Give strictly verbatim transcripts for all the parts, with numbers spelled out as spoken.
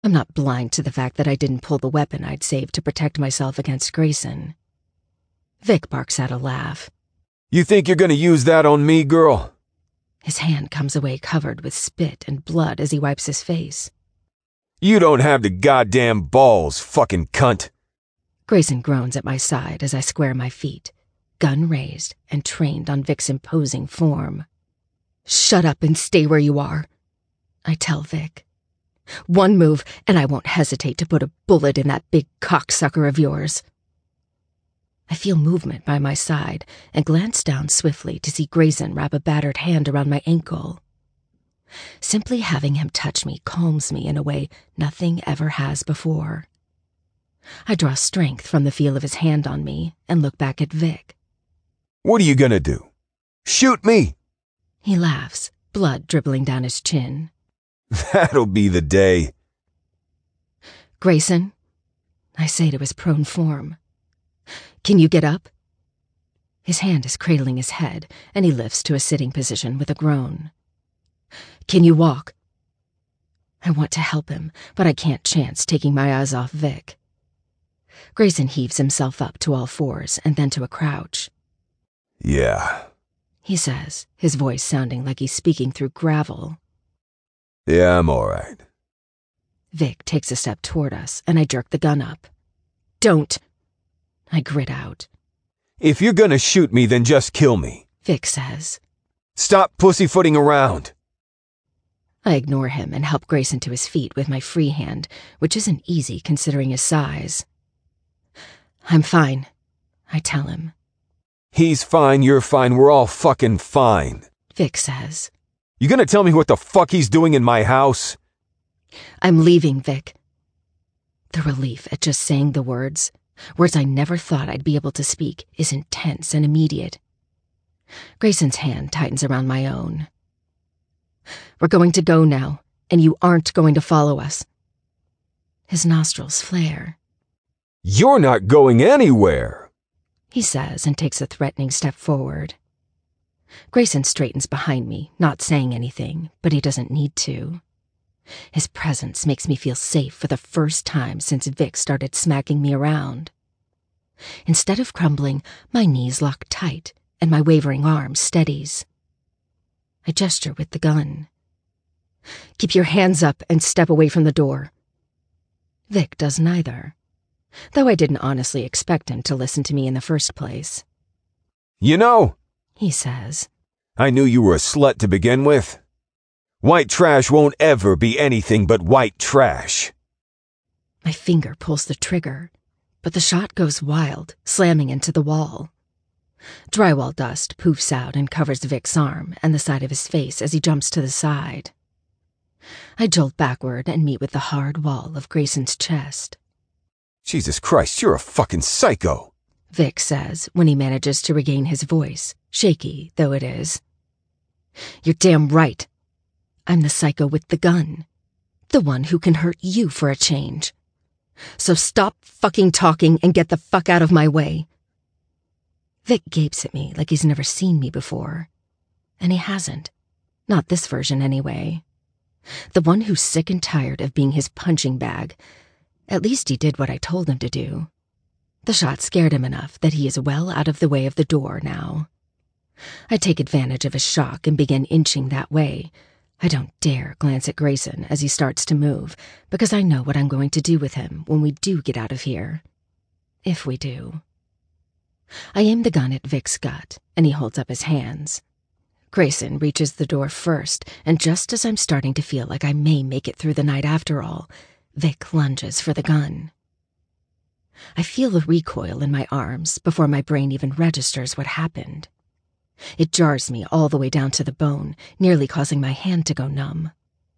I'm not blind to the fact that I didn't pull the weapon I'd saved to protect myself against Grayson. Vic barks out a laugh. You think you're gonna use that on me, girl? His hand comes away covered with spit and blood as he wipes his face. You don't have the goddamn balls, fucking cunt. Grayson groans at my side as I square my feet, gun raised and trained on Vic's imposing form. Shut up and stay where you are, I tell Vic. One move and I won't hesitate to put a bullet in that big cocksucker of yours. I feel movement by my side and glance down swiftly to see Grayson wrap a battered hand around my ankle. Simply having him touch me calms me in a way nothing ever has before. I draw strength from the feel of his hand on me and look back at Vic. What are you gonna do? Shoot me? He laughs, blood dribbling down his chin. That'll be the day. Grayson, I say to his prone form. Can you get up? His hand is cradling his head, and he lifts to a sitting position with a groan. Can you walk? I want to help him, but I can't chance taking my eyes off Vic. Grayson heaves himself up to all fours and then to a crouch. Yeah, he says, his voice sounding like he's speaking through gravel. Yeah, I'm all right. Vic takes a step toward us, and I jerk the gun up. Don't! I grit out. If you're gonna shoot me, then just kill me, Vic says. Stop pussyfooting around. I ignore him and help Grayson to his feet with my free hand, which isn't easy considering his size. I'm fine, I tell him. He's fine, you're fine, we're all fucking fine, Vic says. You gonna tell me what the fuck he's doing in my house? I'm leaving, Vic. The relief at just saying the words, words I never thought I'd be able to speak, is intense and immediate. Grayson's hand tightens around my own. We're going to go now, and you aren't going to follow us. His nostrils flare. You're not going anywhere, he says and takes a threatening step forward. Grayson straightens behind me, not saying anything, but he doesn't need to. His presence makes me feel safe for the first time since Vic started smacking me around. Instead of crumbling, my knees lock tight and my wavering arm steadies. I gesture with the gun. Keep your hands up and step away from the door. Vic does neither, though I didn't honestly expect him to listen to me in the first place. You know, he says, I knew you were a slut to begin with. White trash won't ever be anything but white trash. My finger pulls the trigger, but the shot goes wild, slamming into the wall. Drywall dust poofs out and covers Vic's arm and the side of his face as he jumps to the side. I jolt backward and meet with the hard wall of Grayson's chest. Jesus Christ, you're a fucking psycho, Vic says when he manages to regain his voice, shaky though it is. You're damn right. I'm the psycho with the gun. The one who can hurt you for a change. So stop fucking talking and get the fuck out of my way. Vic gapes at me like he's never seen me before. And he hasn't. Not this version, anyway. The one who's sick and tired of being his punching bag. At least he did what I told him to do. The shot scared him enough that he is well out of the way of the door now. I take advantage of his shock and begin inching that way. I don't dare glance at Grayson as he starts to move, because I know what I'm going to do with him when we do get out of here. If we do. I aim the gun at Vic's gut, and he holds up his hands. Grayson reaches the door first, and just as I'm starting to feel like I may make it through the night after all, Vic lunges for the gun. I feel the recoil in my arms before my brain even registers what happened. It jars me all the way down to the bone, nearly causing my hand to go numb.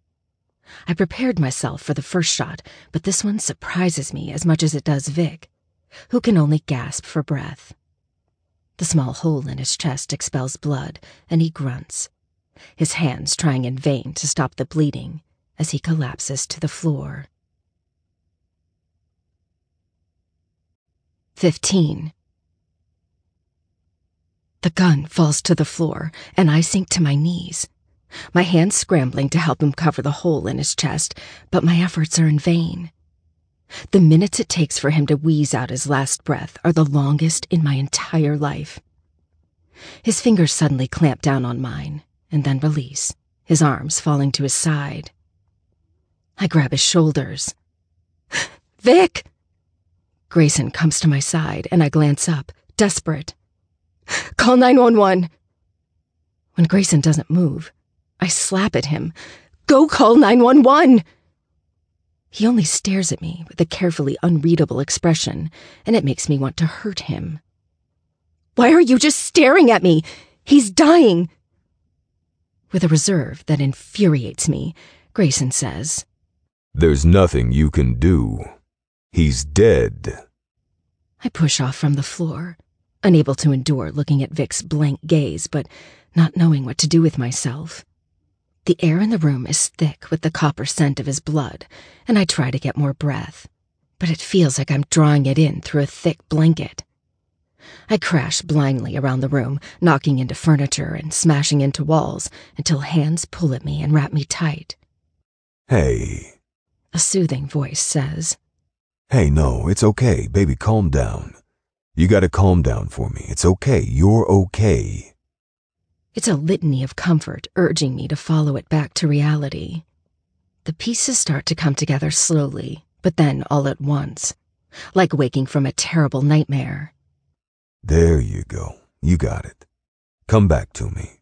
I prepared myself for the first shot, but this one surprises me as much as it does Vic, who can only gasp for breath. The small hole in his chest expels blood, and he grunts, his hands trying in vain to stop the bleeding as he collapses to the floor. Fifteen. The gun falls to the floor, and I sink to my knees. my hands scrambling to help him cover the hole in his chest, but my efforts are in vain. The minutes it takes for him to wheeze out his last breath are the longest in my entire life. His fingers suddenly clamp down on mine, and then release, his arms falling to his side. I grab his shoulders. Vic! Grayson comes to my side, and I glance up, desperate. Call nine one one! When Grayson doesn't move, I slap at him. Go call nine one one! He only stares at me with a carefully unreadable expression, and it makes me want to hurt him. Why are you just staring at me? He's dying! With a reserve that infuriates me, Grayson says, There's nothing you can do. He's dead. I push off from the floor, unable to endure looking at Vic's blank gaze, but not knowing what to do with myself. The air in the room is thick with the copper scent of his blood, and I try to get more breath, but it feels like I'm drawing it in through a thick blanket. I crash blindly around the room, knocking into furniture and smashing into walls until hands pull at me and wrap me tight. Hey. A soothing voice says, Hey, no, it's okay, baby, calm down. You gotta calm down for me. It's okay, you're okay. It's a litany of comfort urging me to follow it back to reality. The pieces start to come together slowly, but then all at once, like waking from a terrible nightmare. There you go. You got it. Come back to me.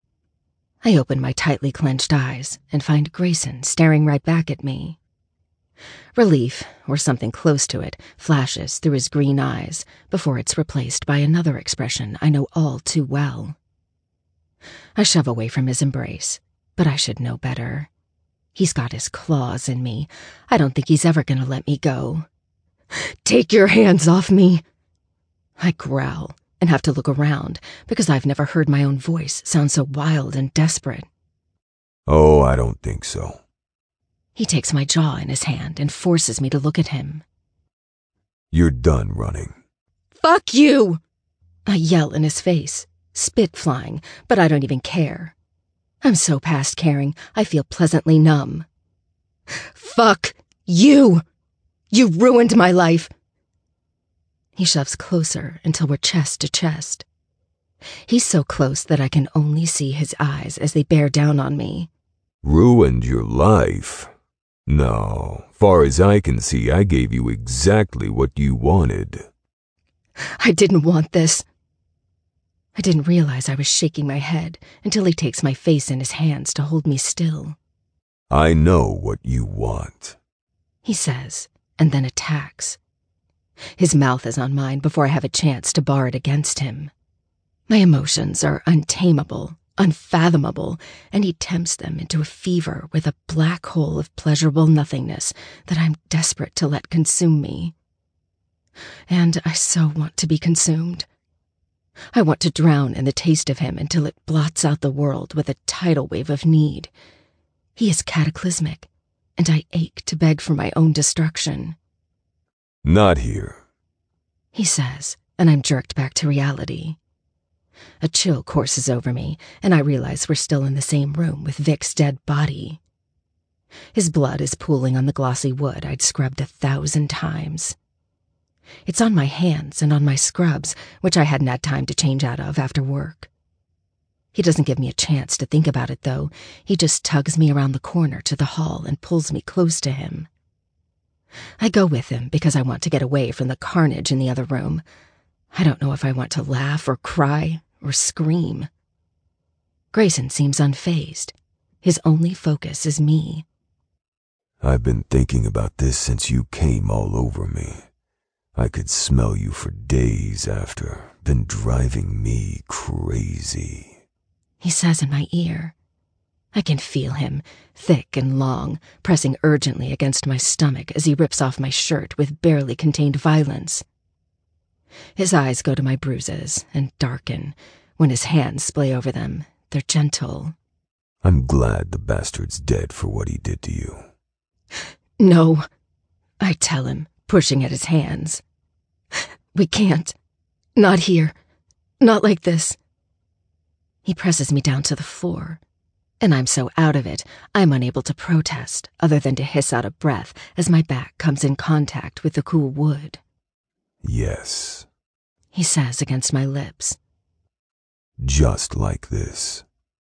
I open my tightly clenched eyes and find Grayson staring right back at me. Relief, or something close to it, flashes through his green eyes before it's replaced by another expression I know all too well. I shove away from his embrace, but I should know better. He's got his claws in me. I don't think he's ever going to let me go. Take your hands off me! I growl and have to look around because I've never heard my own voice sound so wild and desperate. Oh, I don't think so. He takes my jaw in his hand and forces me to look at him. You're done running. Fuck you! I yell in his face, spit flying, but I don't even care. I'm so past caring, I feel pleasantly numb. Fuck you! You ruined my life! He shoves closer until we're chest to chest. He's so close that I can only see his eyes as they bear down on me. Ruined your life? No, far as I can see, I gave you exactly what you wanted. I didn't want this. I didn't realize I was shaking my head until he takes my face in his hands to hold me still. I know what you want, he says, and then attacks. His mouth is on mine before I have a chance to bar it against him. My emotions are untamable, unfathomable, and he tempts them into a fever with a black hole of pleasurable nothingness that I'm desperate to let consume me. And I so want to be consumed. I want to drown in the taste of him until it blots out the world with a tidal wave of need. He is cataclysmic, and I ache to beg for my own destruction. Not here, he says, and I'm jerked back to reality. A chill courses over me, and I realize we're still in the same room with Vic's dead body. His blood is pooling on the glossy wood I'd scrubbed a thousand times. It's on my hands and on my scrubs, which I hadn't had time to change out of after work. He doesn't give me a chance to think about it, though. He just tugs me around the corner to the hall and pulls me close to him. I go with him because I want to get away from the carnage in the other room. I don't know if I want to laugh or cry or scream. Grayson seems unfazed. His only focus is me. I've been thinking about this since you came all over me. I could smell you for days after, been driving me crazy, he says in my ear. I can feel him, thick and long, pressing urgently against my stomach as he rips off my shirt with barely contained violence. His eyes go to my bruises and darken. When his hands splay over them, they're gentle. I'm glad the bastard's dead for what he did to you. No, I tell him, pushing at his hands. We can't. Not here. Not like this. He presses me down to the floor. And I'm so out of it, I'm unable to protest other than to hiss out a breath as my back comes in contact with the cool wood. Yes, he says against my lips. Just like this.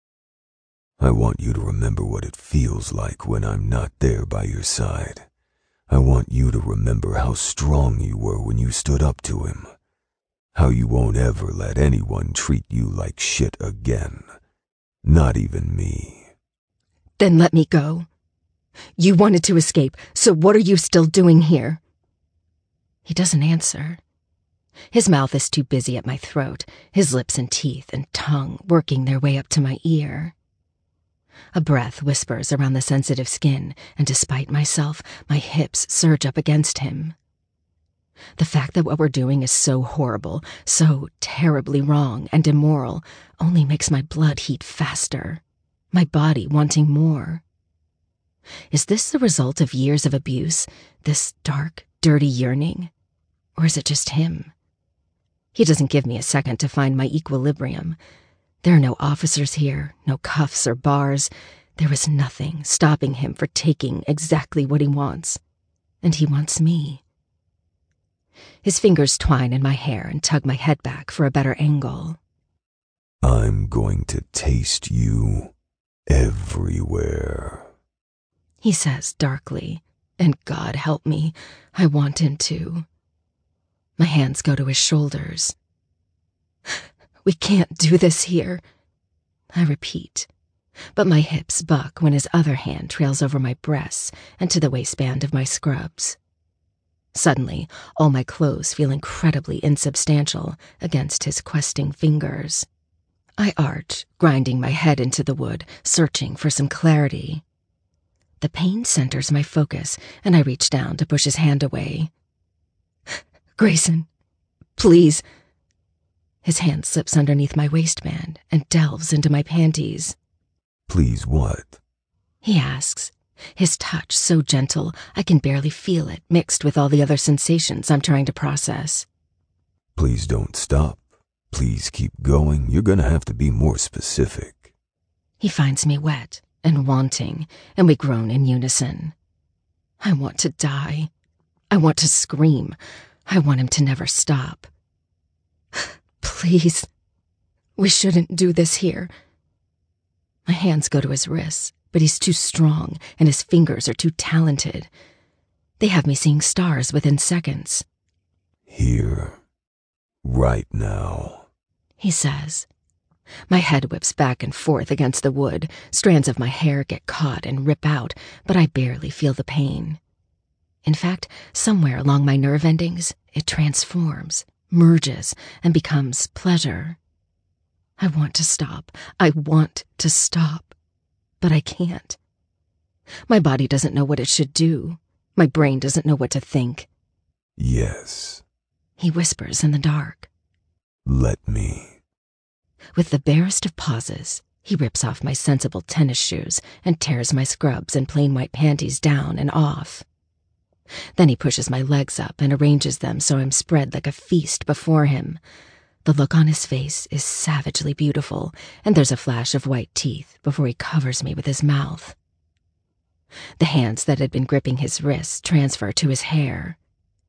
I want you to remember what it feels like when I'm not there by your side. I want you to remember how strong you were when you stood up to him. How you won't ever let anyone treat you like shit again. Not even me. Then let me go. You wanted to escape, so what are you still doing here? He doesn't answer. His mouth is too busy at my throat, his lips and teeth and tongue working their way up to my ear. A breath whispers around the sensitive skin, and despite myself, my hips surge up against him. The fact that what we're doing is so horrible, so terribly wrong and immoral, only makes my blood heat faster, my body wanting more. Is this the result of years of abuse, this dark, dirty yearning? Or is it just him? He doesn't give me a second to find my equilibrium. There are no officers here, no cuffs or bars. There is nothing stopping him for taking exactly what he wants. And he wants me. His fingers twine in my hair and tug my head back for a better angle. I'm going to taste you everywhere, he says darkly, and God help me, I want him to. My hands go to his shoulders. We can't do this here, I repeat, but my hips buck when his other hand trails over my breasts and to the waistband of my scrubs. Suddenly, all my clothes feel incredibly insubstantial against his questing fingers. I arch, grinding my head into the wood, searching for some clarity. The pain centers my focus, and I reach down to push his hand away. Grayson, please. His hand slips underneath my waistband and delves into my panties. Please what? He asks, his touch so gentle I can barely feel it mixed with all the other sensations I'm trying to process. Please don't stop. Please keep going. You're gonna have to be more specific. He finds me wet and wanting, and we groan in unison. I want to die. I want to scream. I want him to never stop. Please. We shouldn't do this here. My hands go to his wrists, but he's too strong and his fingers are too talented. They have me seeing stars within seconds. Here. Right now, he says. My head whips back and forth against the wood. Strands of my hair get caught and rip out, but I barely feel the pain. In fact, somewhere along my nerve endings, it transforms, merges, and becomes pleasure. I want to stop. I want to stop. But I can't. My body doesn't know what it should do. My brain doesn't know what to think. Yes, he whispers in the dark. Let me. With the barest of pauses, he rips off my sensible tennis shoes and tears my scrubs and plain white panties down and off. Then he pushes my legs up and arranges them so I'm spread like a feast before him. The look on his face is savagely beautiful, and there's a flash of white teeth before he covers me with his mouth. The hands that had been gripping his wrists transfer to his hair.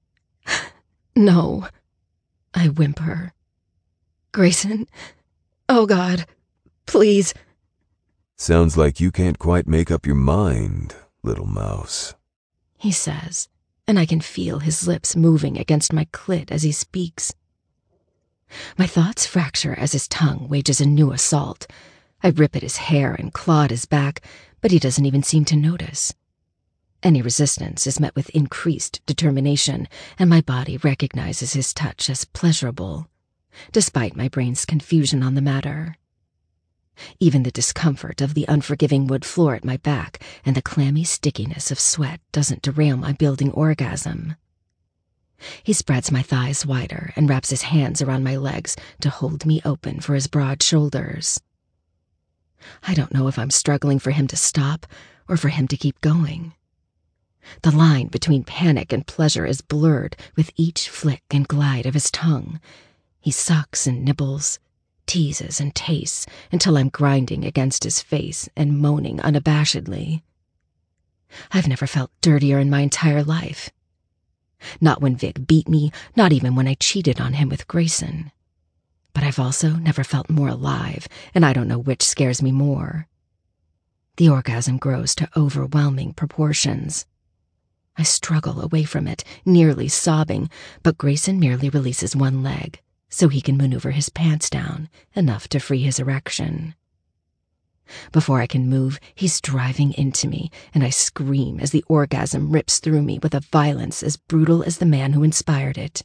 No, I whimper. Grayson, oh God, please. Sounds like you can't quite make up your mind, little mouse, he says, and I can feel his lips moving against my clit as he speaks. My thoughts fracture as his tongue wages a new assault. I rip at his hair and claw at his back, but he doesn't even seem to notice. Any resistance is met with increased determination, and my body recognizes his touch as pleasurable, despite my brain's confusion on the matter. Even the discomfort of the unforgiving wood floor at my back and the clammy stickiness of sweat doesn't derail my building orgasm. He spreads my thighs wider and wraps his hands around my legs to hold me open for his broad shoulders. I don't know if I'm struggling for him to stop or for him to keep going. The line between panic and pleasure is blurred with each flick and glide of his tongue. He sucks and nibbles, teases and tastes until I'm grinding against his face and moaning unabashedly. I've never felt dirtier in my entire life. Not when Vic beat me, not even when I cheated on him with Grayson. But I've also never felt more alive, and I don't know which scares me more. The orgasm grows to overwhelming proportions. I struggle away from it, nearly sobbing, but Grayson merely releases one leg, so he can maneuver his pants down, enough to free his erection. Before I can move, he's driving into me, and I scream as the orgasm rips through me with a violence as brutal as the man who inspired it.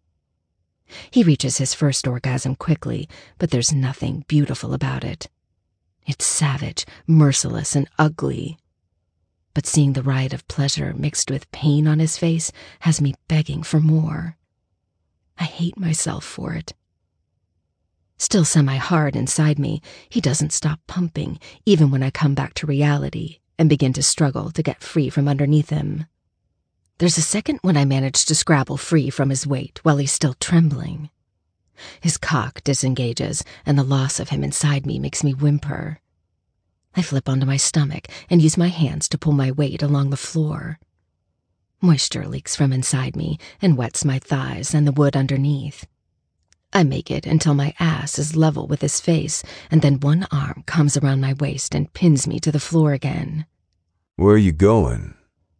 He reaches his first orgasm quickly, but there's nothing beautiful about it. It's savage, merciless, and ugly. But seeing the riot of pleasure mixed with pain on his face has me begging for more. I hate myself for it. Still semi-hard inside me, he doesn't stop pumping, even when I come back to reality and begin to struggle to get free from underneath him. There's a second when I manage to scrabble free from his weight while he's still trembling. His cock disengages, and the loss of him inside me makes me whimper. I flip onto my stomach and use my hands to pull my weight along the floor. Moisture leaks from inside me and wets my thighs and the wood underneath. I make it until my ass is level with his face, and then one arm comes around my waist and pins me to the floor again. Where are you going?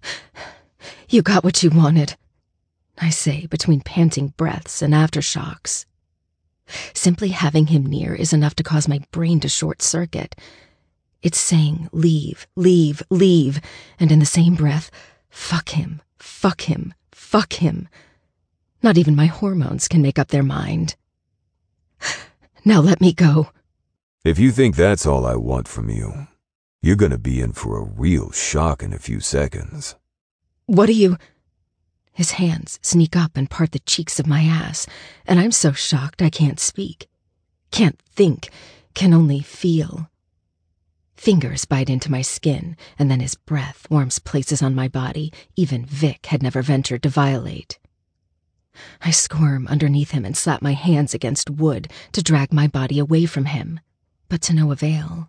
You got what you wanted, I say between panting breaths and aftershocks. Simply having him near is enough to cause my brain to short-circuit. It's saying, leave, leave, leave, and in the same breath, fuck him, fuck him, fuck him. Not even my hormones can make up their mind. Now let me go. If you think that's all I want from you, you're gonna be in for a real shock in a few seconds. What do you... His hands sneak up and part the cheeks of my ass, and I'm so shocked I can't speak. Can't think, can only feel. Fingers bite into my skin, and then his breath warms places on my body even Vic had never ventured to violate. I squirm underneath him and slap my hands against wood to drag my body away from him, but to no avail.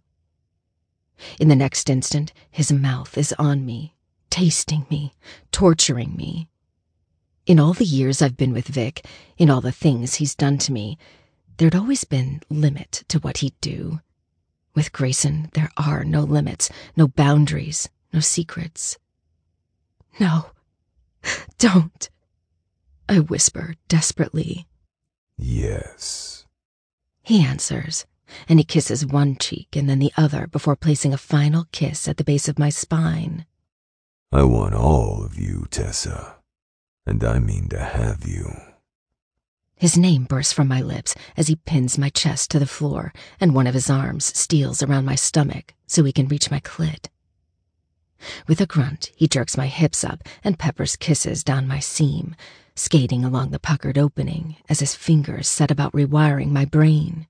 In the next instant, his mouth is on me, tasting me, torturing me. In all the years I've been with Vic, in all the things he's done to me, there'd always been limit to what he'd do. With Grayson, there are no limits, no boundaries, no secrets. No, don't. I whisper desperately. Yes. He answers, and he kisses one cheek and then the other before placing a final kiss at the base of my spine. I want all of you, Tessa, and I mean to have you. His name bursts from my lips as he pins my chest to the floor, and one of his arms steals around my stomach so he can reach my clit. With a grunt, he jerks my hips up and peppers kisses down my seam, skating along the puckered opening as his fingers set about rewiring my brain.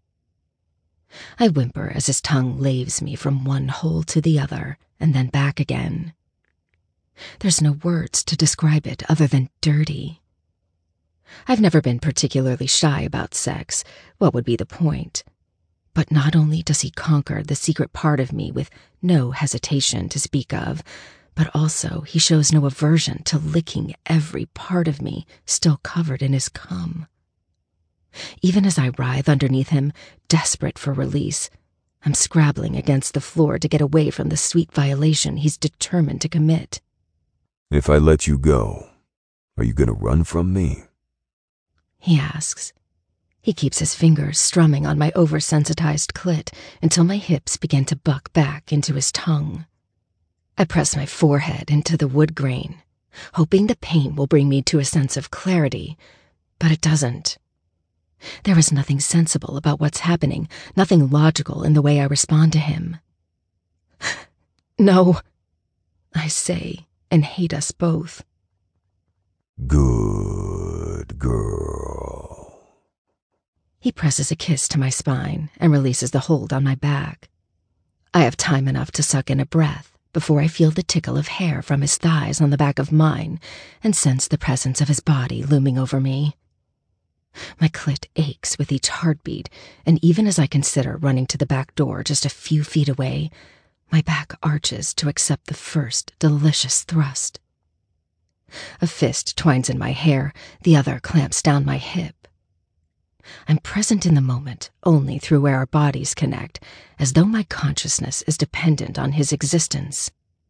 I whimper as his tongue laves me from one hole to the other and then back again. There's no words to describe it other than dirty. I've never been particularly shy about sex. What would be the point? But not only does he conquer the secret part of me with no hesitation to speak of, but also he shows no aversion to licking every part of me still covered in his cum. Even as I writhe underneath him, desperate for release, I'm scrabbling against the floor to get away from the sweet violation he's determined to commit. If I let you go, are you gonna run from me? He asks. He keeps his fingers strumming on my oversensitized clit until my hips begin to buck back into his tongue. I press my forehead into the wood grain, hoping the pain will bring me to a sense of clarity, but it doesn't. There is nothing sensible about what's happening, nothing logical in the way I respond to him. No, I say, and hate us both. Good girl. He presses a kiss to my spine and releases the hold on my back. I have time enough to suck in a breath before I feel the tickle of hair from his thighs on the back of mine and sense the presence of his body looming over me. My clit aches with each heartbeat, and even as I consider running to the back door just a few feet away, my back arches to accept the first delicious thrust. A fist twines in my hair, the other clamps down my hip. I'm present in the moment only through where our bodies connect, as though my consciousness is dependent on his existence.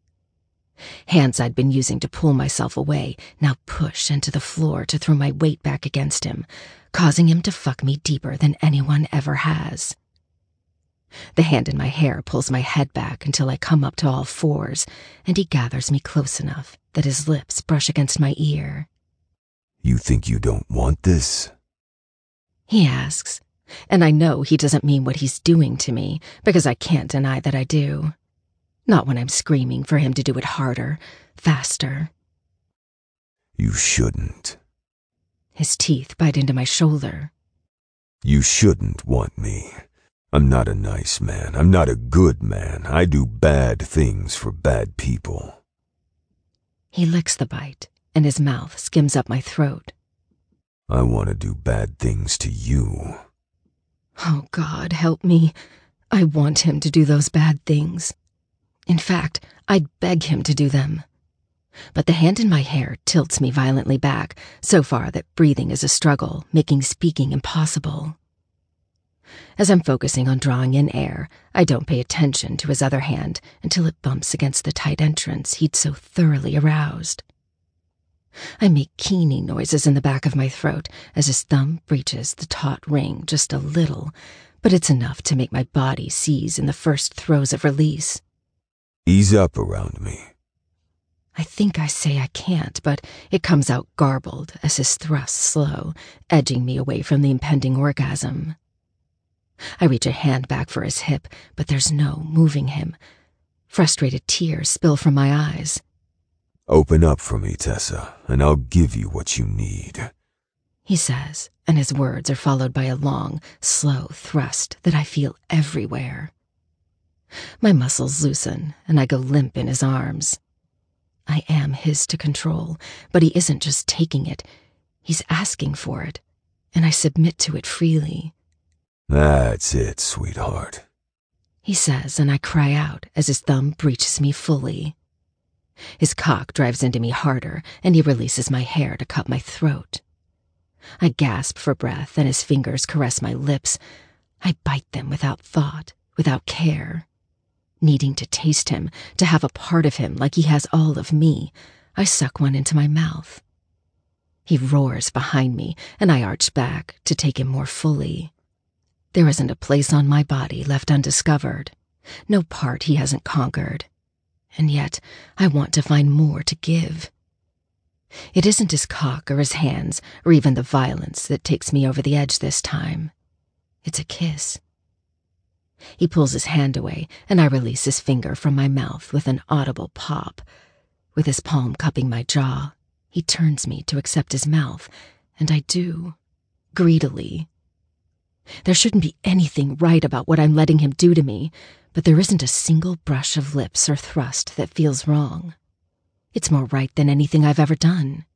Hands I'd been using to pull myself away now push into the floor to throw my weight back against him, causing him to fuck me deeper than anyone ever has. The hand in my hair pulls my head back until I come up to all fours, and he gathers me close enough that his lips brush against my ear. You think you don't want this? He asks, and I know he doesn't mean what he's doing to me, because I can't deny that I do. Not when I'm screaming for him to do it harder, faster. You shouldn't. His teeth bite into my shoulder. You shouldn't want me. I'm not a nice man. I'm not a good man. I do bad things for bad people. He licks the bite, and his mouth skims up my throat. I want to do bad things to you. Oh, God, help me. I want him to do those bad things. In fact, I'd beg him to do them. But the hand in my hair tilts me violently back, so far that breathing is a struggle, making speaking impossible. As I'm focusing on drawing in air, I don't pay attention to his other hand until it bumps against the tight entrance he'd so thoroughly aroused. I make keening noises in the back of my throat as his thumb breaches the taut ring just a little, but it's enough to make my body seize in the first throes of release. Ease up around me. I think I say I can't, but it comes out garbled as his thrusts slow, edging me away from the impending orgasm. I reach a hand back for his hip, but there's no moving him. Frustrated tears spill from my eyes. Open up for me, Tessa, and I'll give you what you need, he says, and his words are followed by a long, slow thrust that I feel everywhere. My muscles loosen, and I go limp in his arms. I am his to control, but he isn't just taking it. He's asking for it, and I submit to it freely. That's it, sweetheart, he says, and I cry out as his thumb breaches me fully. His cock drives into me harder, and he releases my hair to cut my throat. I gasp for breath, and his fingers caress my lips. I bite them without thought, without care. Needing to taste him, to have a part of him like he has all of me, I suck one into my mouth. He roars behind me, and I arch back to take him more fully. There isn't a place on my body left undiscovered, no part he hasn't conquered. And yet, I want to find more to give. It isn't his cock or his hands, or even the violence that takes me over the edge this time. It's a kiss. He pulls his hand away, and I release his finger from my mouth with an audible pop. With his palm cupping my jaw, he turns me to accept his mouth, and I do, greedily. There shouldn't be anything right about what I'm letting him do to me, but there isn't a single brush of lips or thrust that feels wrong. It's more right than anything I've ever done.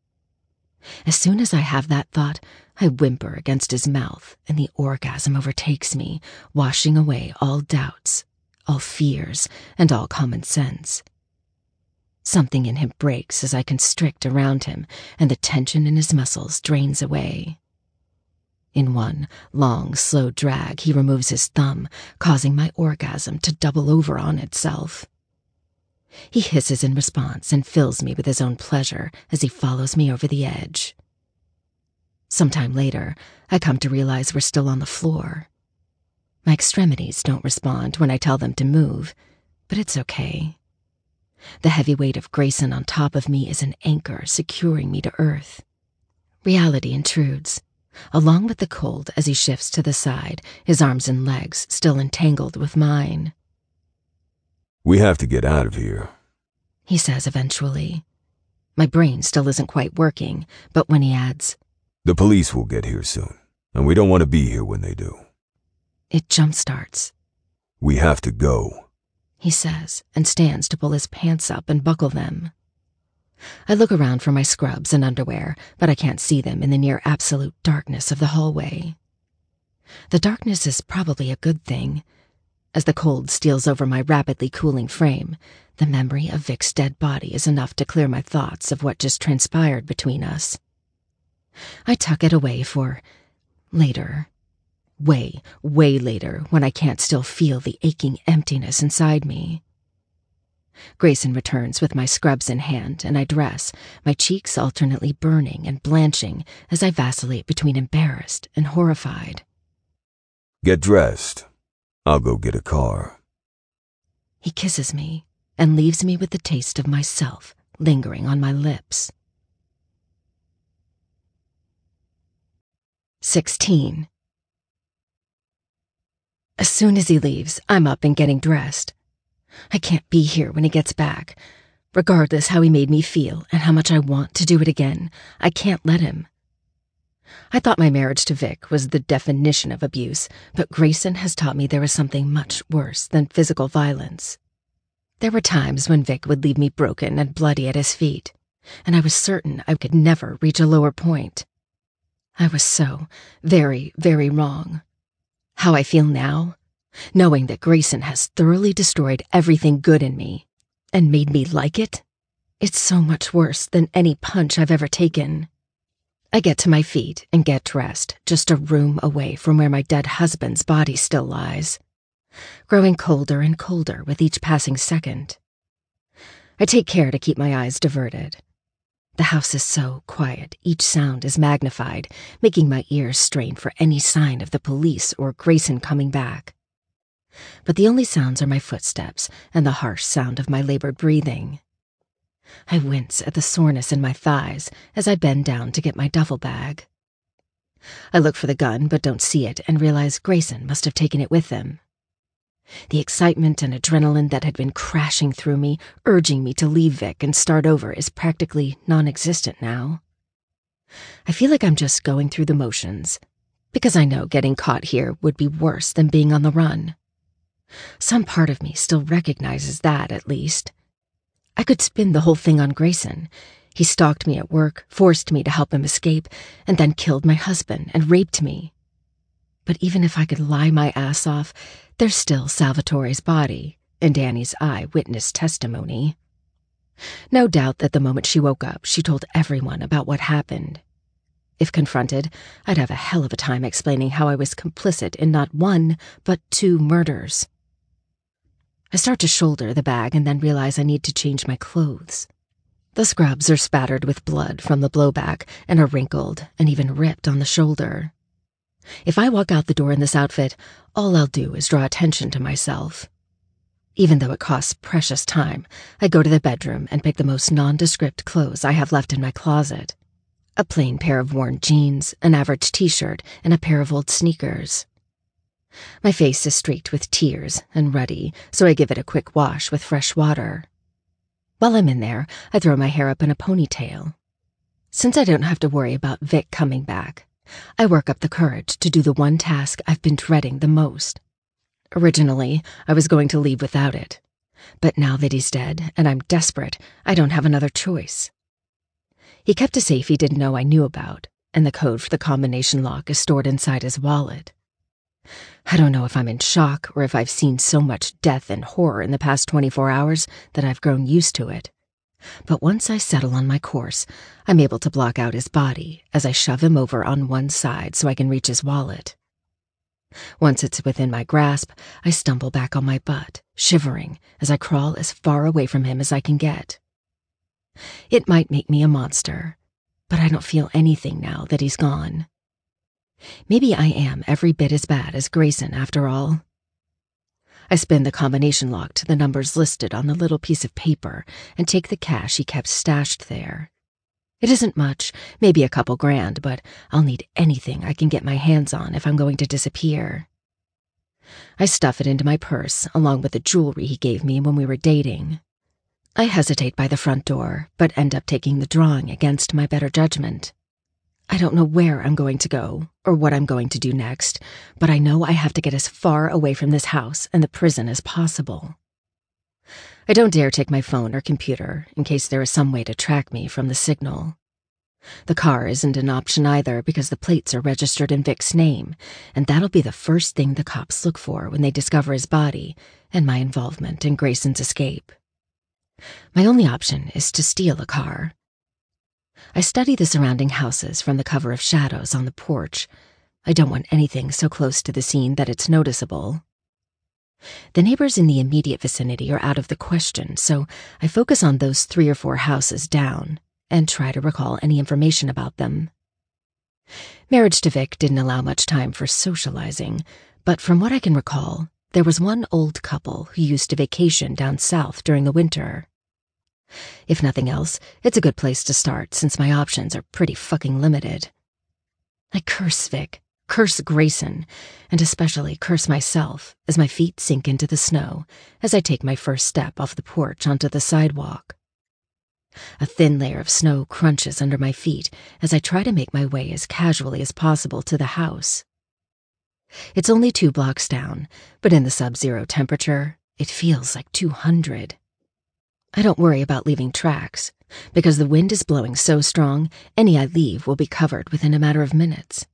As soon as I have that thought, I whimper against his mouth, and the orgasm overtakes me, washing away all doubts, all fears, and all common sense. Something in him breaks as I constrict around him, and the tension in his muscles drains away. In one long, slow drag, he removes his thumb, causing my orgasm to double over on itself. He hisses in response and fills me with his own pleasure as he follows me over the edge. Sometime later, I come to realize we're still on the floor. My extremities don't respond when I tell them to move, but it's okay. The heavy weight of Grayson on top of me is an anchor securing me to earth. Reality intrudes, along with the cold as he shifts to the side, his arms and legs still entangled with mine. We have to get out of here, he says eventually. My brain still isn't quite working, but when he adds, the police will get here soon, and we don't want to be here when they do. It jumpstarts. We have to go, he says, and stands to pull his pants up and buckle them. I look around for my scrubs and underwear, but I can't see them in the near absolute darkness of the hallway. The darkness is probably a good thing. As the cold steals over my rapidly cooling frame, the memory of Vic's dead body is enough to clear my thoughts of what just transpired between us. I tuck it away for later. Way, way later, when I can't still feel the aching emptiness inside me. Grayson returns with my scrubs in hand, and I dress, my cheeks alternately burning and blanching as I vacillate between embarrassed and horrified. Get dressed. I'll go get a car. He kisses me and leaves me with the taste of myself lingering on my lips. Sixteen. As soon as he leaves, I'm up and getting dressed. I can't be here when he gets back. Regardless how he made me feel and how much I want to do it again, I can't let him. I thought my marriage to Vic was the definition of abuse, but Grayson has taught me there is something much worse than physical violence. There were times when Vic would leave me broken and bloody at his feet, and I was certain I could never reach a lower point. I was so very, very wrong. How I feel now, knowing that Grayson has thoroughly destroyed everything good in me and made me like it, it's so much worse than any punch I've ever taken. I get to my feet and get dressed, just a room away from where my dead husband's body still lies, growing colder and colder with each passing second. I take care to keep my eyes diverted. The house is so quiet, each sound is magnified, making my ears strain for any sign of the police or Grayson coming back. But the only sounds are my footsteps and the harsh sound of my labored breathing. I wince at the soreness in my thighs as I bend down to get my duffel bag. I look for the gun but don't see it and realize Grayson must have taken it with him. The excitement and adrenaline that had been crashing through me, urging me to leave Vic and start over, is practically non-existent now. I feel like I'm just going through the motions, because I know getting caught here would be worse than being on the run. Some part of me still recognizes that, at least. I could spin the whole thing on Grayson. He stalked me at work, forced me to help him escape, and then killed my husband and raped me. But even if I could lie my ass off, there's still Salvatore's body and Danny's eyewitness testimony. No doubt that the moment she woke up, she told everyone about what happened. If confronted, I'd have a hell of a time explaining how I was complicit in not one, but two murders. I start to shoulder the bag and then realize I need to change my clothes. The scrubs are spattered with blood from the blowback and are wrinkled and even ripped on the shoulder. If I walk out the door in this outfit, all I'll do is draw attention to myself. Even though it costs precious time, I go to the bedroom and pick the most nondescript clothes I have left in my closet. A plain pair of worn jeans, an average t-shirt, and a pair of old sneakers. My face is streaked with tears and ruddy, so I give it a quick wash with fresh water. While I'm in there, I throw my hair up in a ponytail. Since I don't have to worry about Vic coming back, I work up the courage to do the one task I've been dreading the most. Originally, I was going to leave without it, but now that he's dead and I'm desperate, I don't have another choice. He kept a safe he didn't know I knew about, and the code for the combination lock is stored inside his wallet. I don't know if I'm in shock or if I've seen so much death and horror in the past twenty-four hours that I've grown used to it. But once I settle on my course, I'm able to block out his body as I shove him over on one side so I can reach his wallet. Once it's within my grasp, I stumble back on my butt, shivering as I crawl as far away from him as I can get. It might make me a monster, but I don't feel anything now that he's gone. Maybe I am every bit as bad as Grayson after all. I spin the combination lock to the numbers listed on the little piece of paper and take the cash he kept stashed there. It isn't much, maybe a couple grand, but I'll need anything I can get my hands on if I'm going to disappear. I stuff it into my purse along with the jewelry he gave me when we were dating. I hesitate by the front door, but end up taking the drawing against my better judgment. I don't know where I'm going to go or what I'm going to do next, but I know I have to get as far away from this house and the prison as possible. I don't dare take my phone or computer in case there is some way to track me from the signal. The car isn't an option either because the plates are registered in Vic's name, and that'll be the first thing the cops look for when they discover his body and my involvement in Grayson's escape. My only option is to steal a car. I study the surrounding houses from the cover of shadows on the porch. I don't want anything so close to the scene that it's noticeable. The neighbors in the immediate vicinity are out of the question, so I focus on those three or four houses down and try to recall any information about them. Marriage to Vic didn't allow much time for socializing, but from what I can recall, there was one old couple who used to vacation down south during the winter. If nothing else, it's a good place to start since my options are pretty fucking limited. I curse Vic, curse Grayson, and especially curse myself as my feet sink into the snow as I take my first step off the porch onto the sidewalk. A thin layer of snow crunches under my feet as I try to make my way as casually as possible to the house. It's only two blocks down, but in the sub-zero temperature, it feels like two hundred. I don't worry about leaving tracks, because the wind is blowing so strong, any I leave will be covered within a matter of minutes.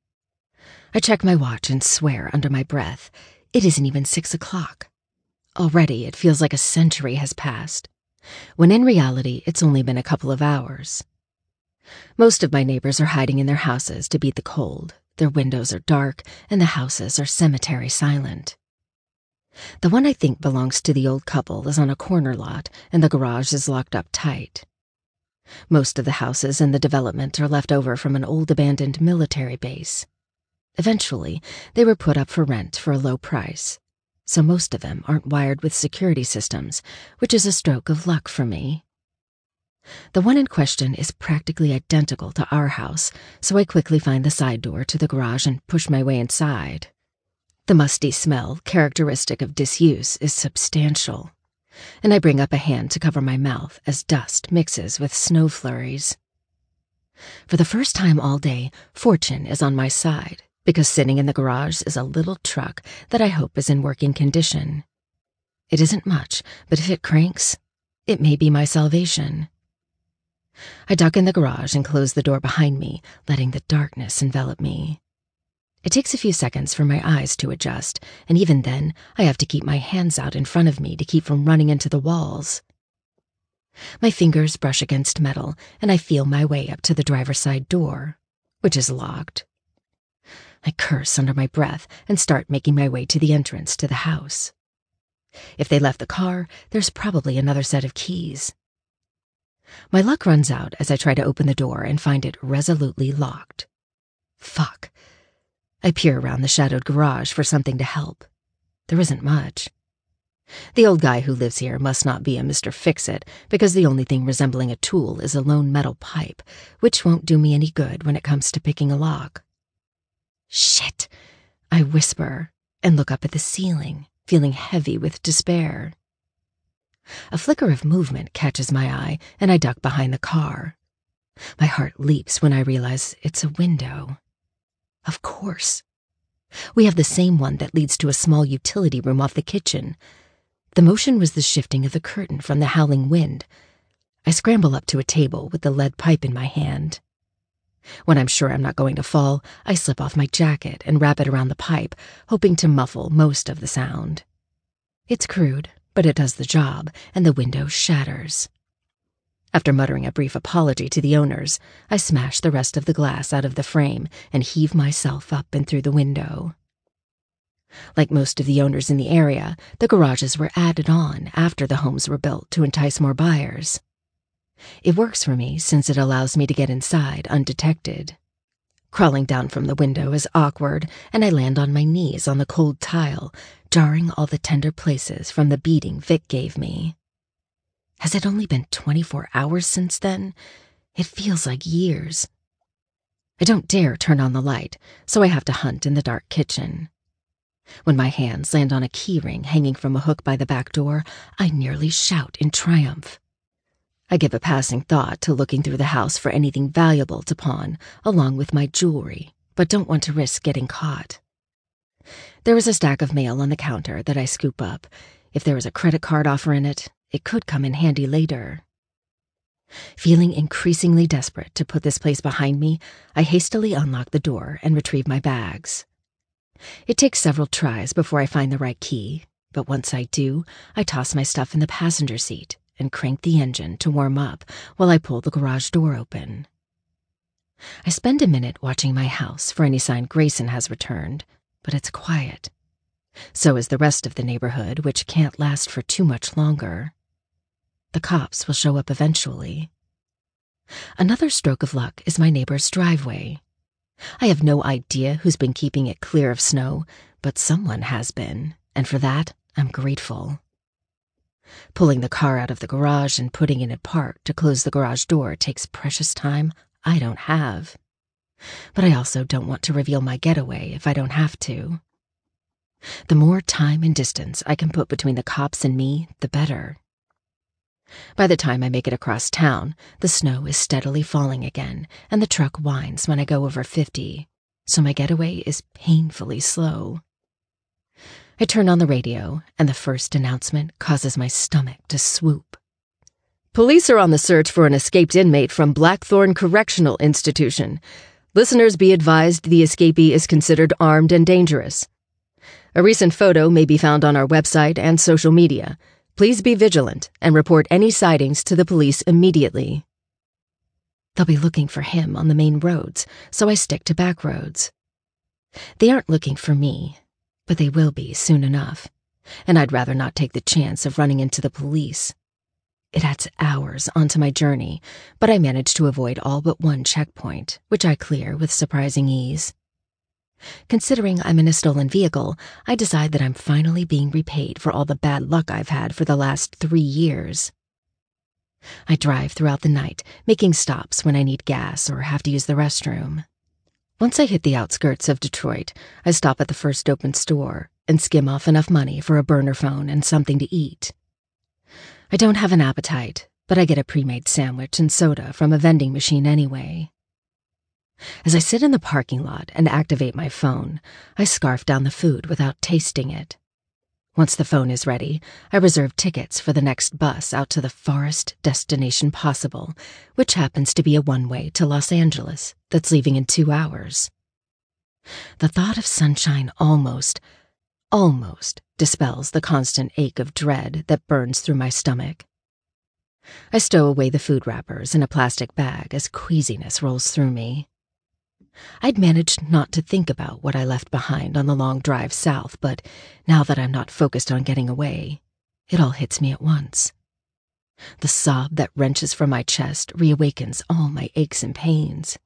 I check my watch and swear under my breath, it isn't even six o'clock. Already it feels like a century has passed, when in reality it's only been a couple of hours. Most of my neighbors are hiding in their houses to beat the cold. Their windows are dark, and the houses are cemetery silent. The one I think belongs to the old couple is on a corner lot, and the garage is locked up tight. Most of the houses in the development are left over from an old abandoned military base. Eventually, they were put up for rent for a low price, so most of them aren't wired with security systems, which is a stroke of luck for me. The one in question is practically identical to our house, so I quickly find the side door to the garage and push my way inside. The musty smell, characteristic of disuse, is substantial, and I bring up a hand to cover my mouth as dust mixes with snow flurries. For the first time all day, fortune is on my side, because sitting in the garage is a little truck that I hope is in working condition. It isn't much, but if it cranks, it may be my salvation. I duck in the garage and close the door behind me, letting the darkness envelop me. It takes a few seconds for my eyes to adjust, and even then, I have to keep my hands out in front of me to keep from running into the walls. My fingers brush against metal, and I feel my way up to the driver's side door, which is locked. I curse under my breath and start making my way to the entrance to the house. If they left the car, there's probably another set of keys. My luck runs out as I try to open the door and find it resolutely locked. Fuck. I peer around the shadowed garage for something to help. There isn't much. The old guy who lives here must not be a Mister Fix-It, because the only thing resembling a tool is a lone metal pipe, which won't do me any good when it comes to picking a lock. Shit, I whisper and look up at the ceiling, feeling heavy with despair. A flicker of movement catches my eye, and I duck behind the car. My heart leaps when I realize it's a window. Of course. We have the same one that leads to a small utility room off the kitchen. The motion was the shifting of the curtain from the howling wind. I scramble up to a table with the lead pipe in my hand. When I'm sure I'm not going to fall, I slip off my jacket and wrap it around the pipe, hoping to muffle most of the sound. It's crude, but it does the job, and the window shatters. After muttering a brief apology to the owners, I smash the rest of the glass out of the frame and heave myself up and through the window. Like most of the owners in the area, the garages were added on after the homes were built to entice more buyers. It works for me since it allows me to get inside undetected. Crawling down from the window is awkward, and I land on my knees on the cold tile, jarring all the tender places from the beating Vic gave me. Has it only been twenty-four hours since then? It feels like years. I don't dare turn on the light, so I have to hunt in the dark kitchen. When my hands land on a keyring hanging from a hook by the back door, I nearly shout in triumph. I give a passing thought to looking through the house for anything valuable to pawn, along with my jewelry, but don't want to risk getting caught. There is a stack of mail on the counter that I scoop up. If there was a credit card offer in it, it could come in handy later. Feeling increasingly desperate to put this place behind me, I hastily unlock the door and retrieve my bags. It takes several tries before I find the right key, but once I do, I toss my stuff in the passenger seat and crank the engine to warm up while I pull the garage door open. I spend a minute watching my house for any sign Grayson has returned, but it's quiet. So is the rest of the neighborhood, which can't last for too much longer. The cops will show up eventually. Another stroke of luck is my neighbor's driveway. I have no idea who's been keeping it clear of snow, but someone has been, and for that, I'm grateful. Pulling the car out of the garage and putting it in park to close the garage door takes precious time I don't have. But I also don't want to reveal my getaway if I don't have to. The more time and distance I can put between the cops and me, the better. By the time I make it across town, the snow is steadily falling again, and the truck whines when I go over fifty, so my getaway is painfully slow. I turn on the radio, and the first announcement causes my stomach to swoop. Police are on the search for an escaped inmate from Blackthorn Correctional Institution. Listeners be advised the escapee is considered armed and dangerous. A recent photo may be found on our website and social media. Please be vigilant and report any sightings to the police immediately. They'll be looking for him on the main roads, so I stick to back roads. They aren't looking for me, but they will be soon enough, and I'd rather not take the chance of running into the police. It adds hours onto my journey, but I manage to avoid all but one checkpoint, which I clear with surprising ease. Considering I'm in a stolen vehicle, I decide that I'm finally being repaid for all the bad luck I've had for the last three years. I drive throughout the night, making stops when I need gas or have to use the restroom. Once I hit the outskirts of Detroit, I stop at the first open store and skim off enough money for a burner phone and something to eat. I don't have an appetite, but I get a pre-made sandwich and soda from a vending machine anyway. As I sit in the parking lot and activate my phone, I scarf down the food without tasting it. Once the phone is ready, I reserve tickets for the next bus out to the farthest destination possible, which happens to be a one-way to Los Angeles that's leaving in two hours. The thought of sunshine almost, almost dispels the constant ache of dread that burns through my stomach. I stow away the food wrappers in a plastic bag as queasiness rolls through me. I'd managed not to think about what I left behind on the long drive south, but now that I'm not focused on getting away, it all hits me at once. The sob that wrenches from my chest reawakens all my aches and pains.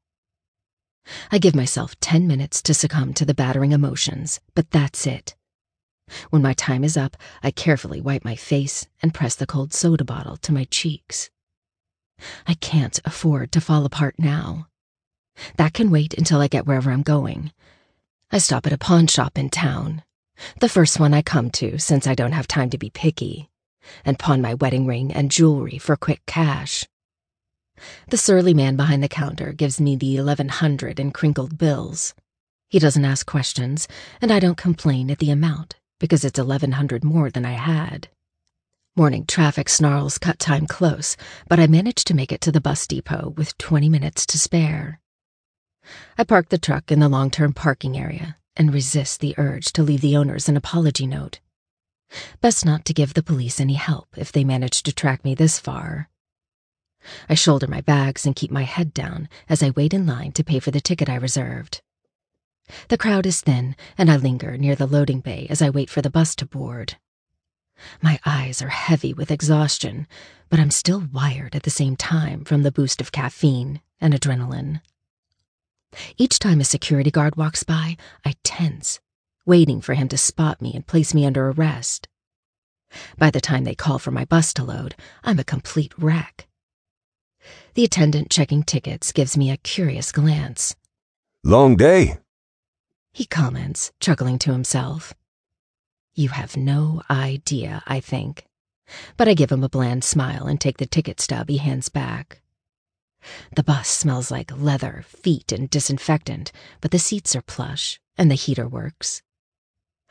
I give myself ten minutes to succumb to the battering emotions, but that's it. When my time is up, I carefully wipe my face and press the cold soda bottle to my cheeks. I can't afford to fall apart now. That can wait until I get wherever I'm going. I stop at a pawn shop in town, the first one I come to since I don't have time to be picky, and pawn my wedding ring and jewelry for quick cash. The surly man behind the counter gives me the eleven hundred in crinkled bills. He doesn't ask questions, and I don't complain at the amount because it's eleven hundred more than I had. Morning traffic snarls cut time close, but I manage to make it to the bus depot with twenty minutes to spare. I park the truck in the long-term parking area and resist the urge to leave the owners an apology note. Best not to give the police any help if they manage to track me this far. I shoulder my bags and keep my head down as I wait in line to pay for the ticket I reserved. The crowd is thin, and I linger near the loading bay as I wait for the bus to board. My eyes are heavy with exhaustion, but I'm still wired at the same time from the boost of caffeine and adrenaline. Each time a security guard walks by, I tense, waiting for him to spot me and place me under arrest. By the time they call for my bus to load, I'm a complete wreck. The attendant checking tickets gives me a curious glance. "Long day," he comments, chuckling to himself. You have no idea, I think, but I give him a bland smile and take the ticket stub he hands back. The bus smells like leather, feet, and disinfectant, but the seats are plush, and the heater works.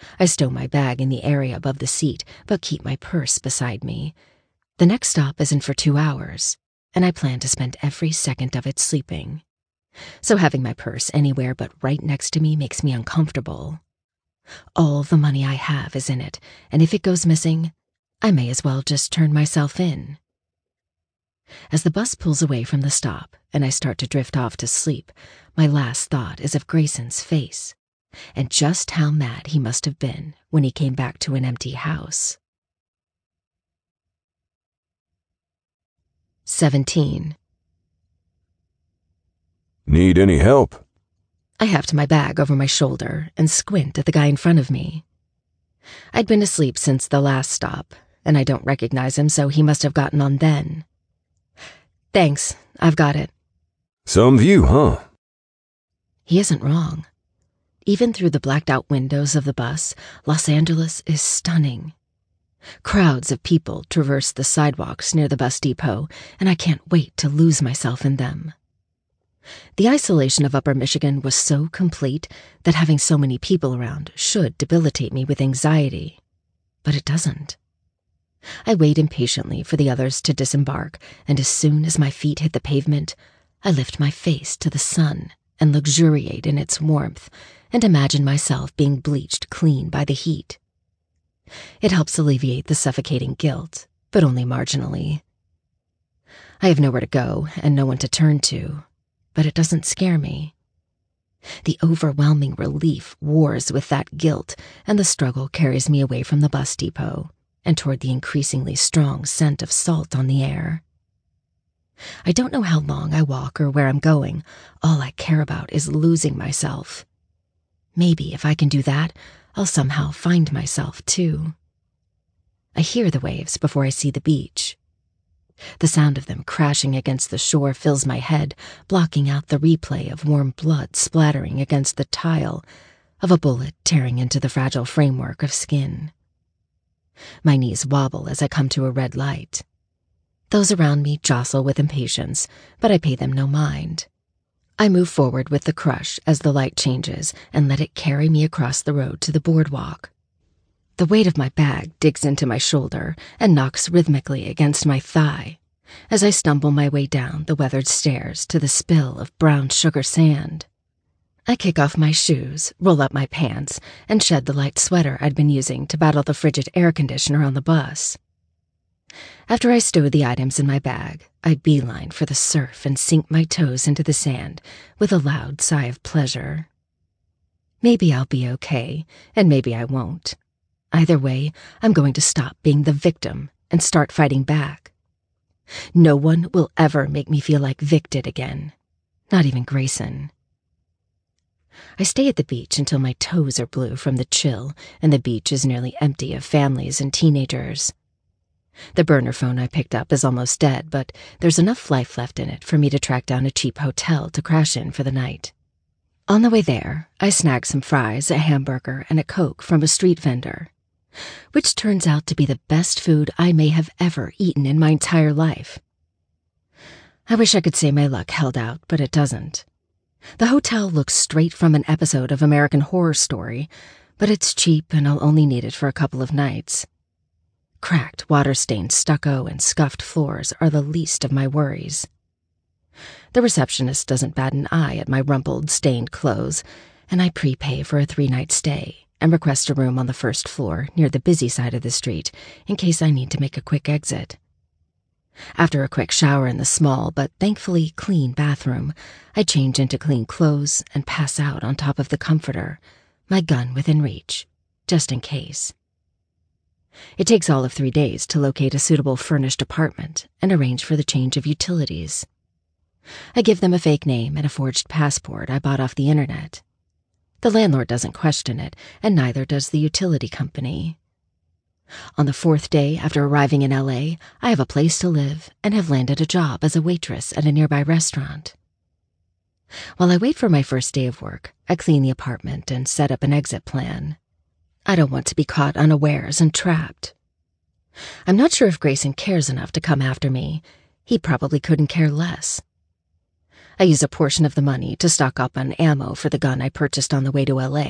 I stow my bag in the area above the seat, but keep my purse beside me. The next stop isn't for two hours, and I plan to spend every second of it sleeping. So having my purse anywhere but right next to me makes me uncomfortable. All the money I have is in it, and if it goes missing, I may as well just turn myself in. As the bus pulls away from the stop and I start to drift off to sleep, my last thought is of Grayson's face, and just how mad he must have been when he came back to an empty house. seventeen. Need any help? I heft my bag over my shoulder and squint at the guy in front of me. I'd been asleep since the last stop, and I don't recognize him, so he must have gotten on then. Thanks, I've got it. Some view, huh? He isn't wrong. Even through the blacked-out windows of the bus, Los Angeles is stunning. Crowds of people traverse the sidewalks near the bus depot, and I can't wait to lose myself in them. The isolation of Upper Michigan was so complete that having so many people around should debilitate me with anxiety, but it doesn't. I wait impatiently for the others to disembark, and as soon as my feet hit the pavement, I lift my face to the sun and luxuriate in its warmth and imagine myself being bleached clean by the heat. It helps alleviate the suffocating guilt, but only marginally. I have nowhere to go and no one to turn to, but it doesn't scare me. The overwhelming relief wars with that guilt, and the struggle carries me away from the bus depot and toward the increasingly strong scent of salt on the air. I don't know how long I walk or where I'm going. All I care about is losing myself. Maybe if I can do that, I'll somehow find myself, too. I hear the waves before I see the beach. The sound of them crashing against the shore fills my head, blocking out the replay of warm blood splattering against the tile, of a bullet tearing into the fragile framework of skin. My knees wobble as I come to a red light. Those around me jostle with impatience, but I pay them no mind. I move forward with the crush as the light changes and let it carry me across the road to the boardwalk. The weight of my bag digs into my shoulder and knocks rhythmically against my thigh as I stumble my way down the weathered stairs to the spill of brown sugar sand. I kick off my shoes, roll up my pants, and shed the light sweater I'd been using to battle the frigid air conditioner on the bus. After I stow the items in my bag, I beeline for the surf and sink my toes into the sand with a loud sigh of pleasure. Maybe I'll be okay, and maybe I won't. Either way, I'm going to stop being the victim and start fighting back. No one will ever make me feel like victed again, not even Grayson. I stay at the beach until my toes are blue from the chill and the beach is nearly empty of families and teenagers. The burner phone I picked up is almost dead, but there's enough life left in it for me to track down a cheap hotel to crash in for the night. On the way there, I snag some fries, a hamburger, and a Coke from a street vendor, which turns out to be the best food I may have ever eaten in my entire life. I wish I could say my luck held out, but it doesn't. The hotel looks straight from an episode of American Horror Story, but it's cheap and I'll only need it for a couple of nights. Cracked, water-stained stucco and scuffed floors are the least of my worries. The receptionist doesn't bat an eye at my rumpled, stained clothes, and I prepay for a three-night stay and request a room on the first floor near the busy side of the street in case I need to make a quick exit. After a quick shower in the small but thankfully clean bathroom, I change into clean clothes and pass out on top of the comforter, my gun within reach, just in case. It takes all of three days to locate a suitable furnished apartment and arrange for the change of utilities. I give them a fake name and a forged passport I bought off the internet. The landlord doesn't question it, and neither does the utility company. On the fourth day after arriving in L A, I have a place to live and have landed a job as a waitress at a nearby restaurant. While I wait for my first day of work, I clean the apartment and set up an exit plan. I don't want to be caught unawares and trapped. I'm not sure if Grayson cares enough to come after me. He probably couldn't care less. I use a portion of the money to stock up on ammo for the gun I purchased on the way to L A,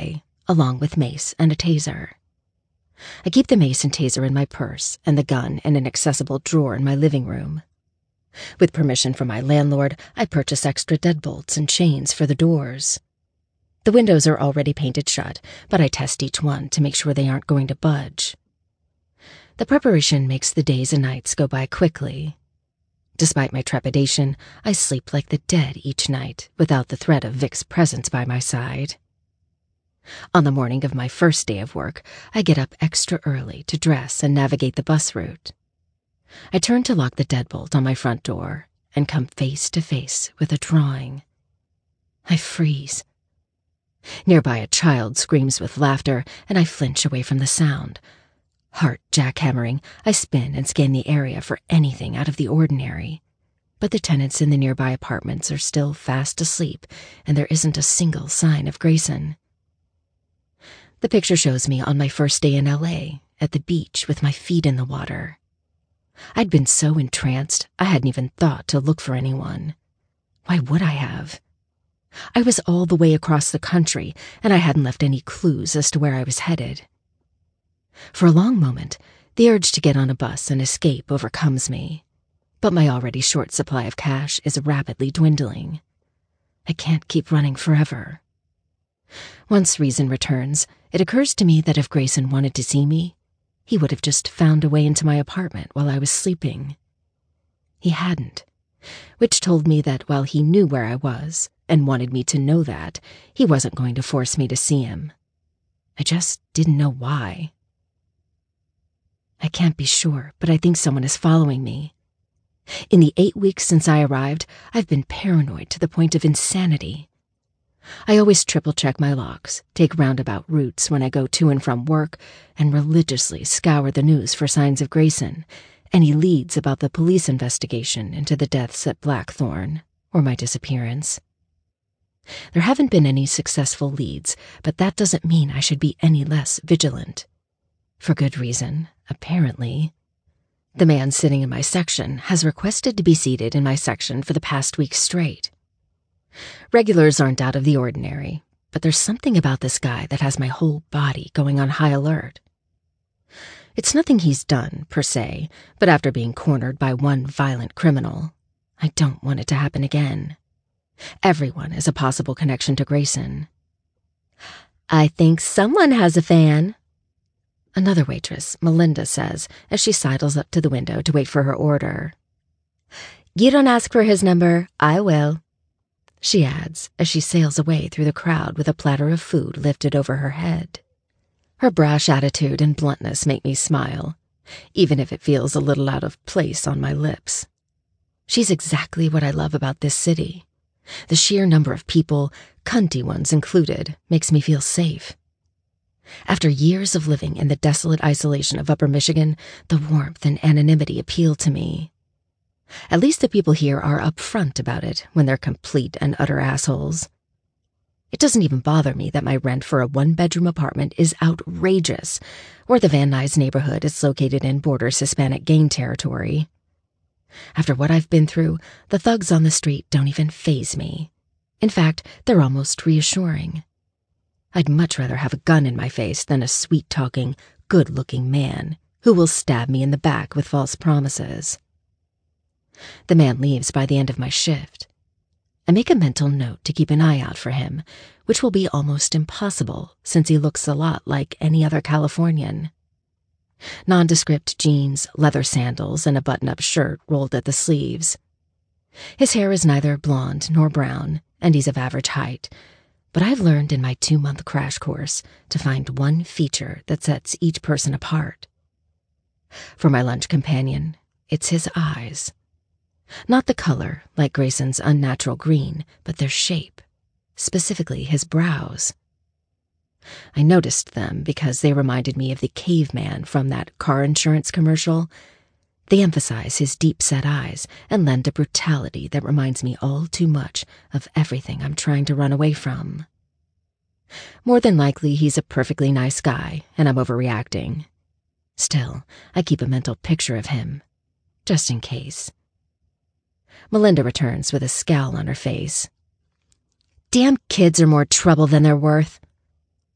along with mace and a taser. I keep the mace and taser in my purse and the gun in an accessible drawer in my living room. With permission from my landlord, I purchase extra deadbolts and chains for the doors. The windows are already painted shut, but I test each one to make sure they aren't going to budge. The preparation makes the days and nights go by quickly. Despite my trepidation, I sleep like the dead each night without the threat of Vic's presence by my side. On the morning of my first day of work, I get up extra early to dress and navigate the bus route. I turn to lock the deadbolt on my front door and come face to face with a drawing. I freeze. Nearby, a child screams with laughter, and I flinch away from the sound. Heart jackhammering, I spin and scan the area for anything out of the ordinary. But the tenants in the nearby apartments are still fast asleep, and there isn't a single sign of Grayson. The picture shows me on my first day in L A, at the beach with my feet in the water. I'd been so entranced, I hadn't even thought to look for anyone. Why would I have? I was all the way across the country, and I hadn't left any clues as to where I was headed. For a long moment, the urge to get on a bus and escape overcomes me, but my already short supply of cash is rapidly dwindling. I can't keep running forever. Once reason returns, it occurs to me that if Grayson wanted to see me, he would have just found a way into my apartment while I was sleeping. He hadn't, which told me that while he knew where I was and wanted me to know that, he wasn't going to force me to see him. I just didn't know why. I can't be sure, but I think someone is following me. In the eight weeks since I arrived, I've been paranoid to the point of insanity. I always triple-check my locks, take roundabout routes when I go to and from work, and religiously scour the news for signs of Grayson, any leads about the police investigation into the deaths at Blackthorn, or my disappearance. There haven't been any successful leads, but that doesn't mean I should be any less vigilant. For good reason, apparently. The man sitting in my section has requested to be seated in my section for the past week straight. Regulars aren't out of the ordinary, but there's something about this guy that has my whole body going on high alert. It's nothing he's done, per se, but after being cornered by one violent criminal, I don't want it to happen again. Everyone is a possible connection to Grayson. "I think someone has a fan," another waitress, Melinda, says as she sidles up to the window to wait for her order. "You don't ask for his number, I will," she adds as she sails away through the crowd with a platter of food lifted over her head. Her brash attitude and bluntness make me smile, even if it feels a little out of place on my lips. She's exactly what I love about this city. The sheer number of people, cunty ones included, makes me feel safe. After years of living in the desolate isolation of Upper Michigan, the warmth and anonymity appeal to me. At least the people here are upfront about it when they're complete and utter assholes. It doesn't even bother me that my rent for a one-bedroom apartment is outrageous, or the Van Nuys neighborhood is located in borders Hispanic gang territory. After what I've been through, the thugs on the street don't even faze me. In fact, they're almost reassuring. I'd much rather have a gun in my face than a sweet-talking, good-looking man who will stab me in the back with false promises. The man leaves by the end of my shift. I make a mental note to keep an eye out for him, which will be almost impossible since he looks a lot like any other Californian. Nondescript jeans, leather sandals, and a button-up shirt rolled at the sleeves. His hair is neither blonde nor brown, and he's of average height, but I've learned in my two-month crash course to find one feature that sets each person apart. For my lunch companion, it's his eyes. Not the color, like Grayson's unnatural green, but their shape, specifically his brows. I noticed them because they reminded me of the caveman from that car insurance commercial. They emphasize his deep-set eyes and lend a brutality that reminds me all too much of everything I'm trying to run away from. More than likely, he's a perfectly nice guy, and I'm overreacting. Still, I keep a mental picture of him, just in case. Melinda returns with a scowl on her face. "Damn kids are more trouble than they're worth."